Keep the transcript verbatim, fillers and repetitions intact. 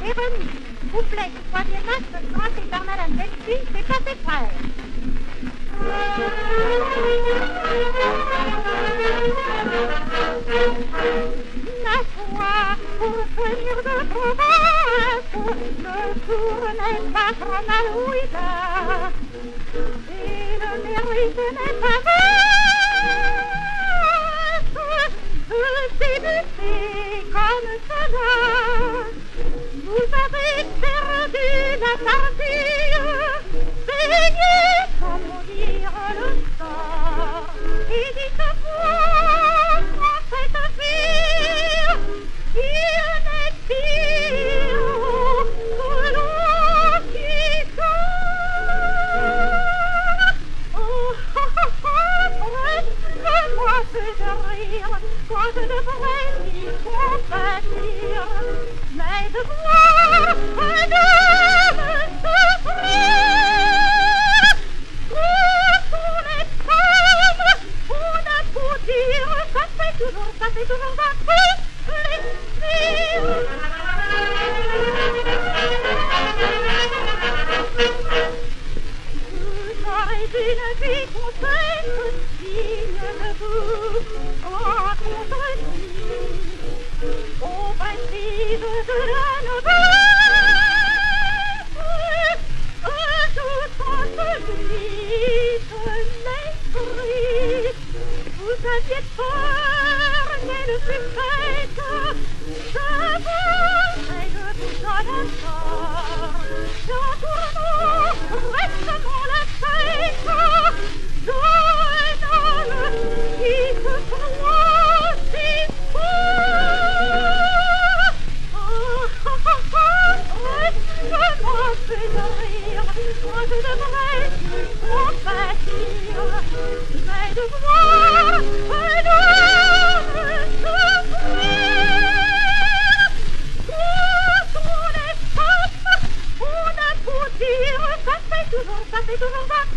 et remis. Couplet du troisième acte, le grand éternel Andelphi, c'est pas ses frères. Ma foi, pour venir de province, le tour n'est pas trop mal où il a. Et le mérite n'est pas vaste, débuter comme cela. Vous avez perdu la partie, payez sans mourir le sort. Et dites-moi, moi cette fille, il n'est pire que l'on qui sort. Oh, oh, oh, oh, moi fait de rire, quand je devrais m'y compatir. Mais de voir un homme souffrir, pour les femmes, on a pour dire, ça fait toujours, ça fait toujours un plaisir. J'aurais une vie complète, digne de vous, en contre-signe, au prestige de la noblesse, ajoutant celui de l'esprit. Vous aviez peur, mais le suffète, je voudrais de vous en encore. J'en tourne récemment la fête d'un homme qui se croit si fort. Oh, oh, oh, oh, je m'en fais de rire, moi je devrais compatir, mais de voir un homme souffrir. Quand on est femme, on a pour dire, ça fait toujours, ça fait toujours un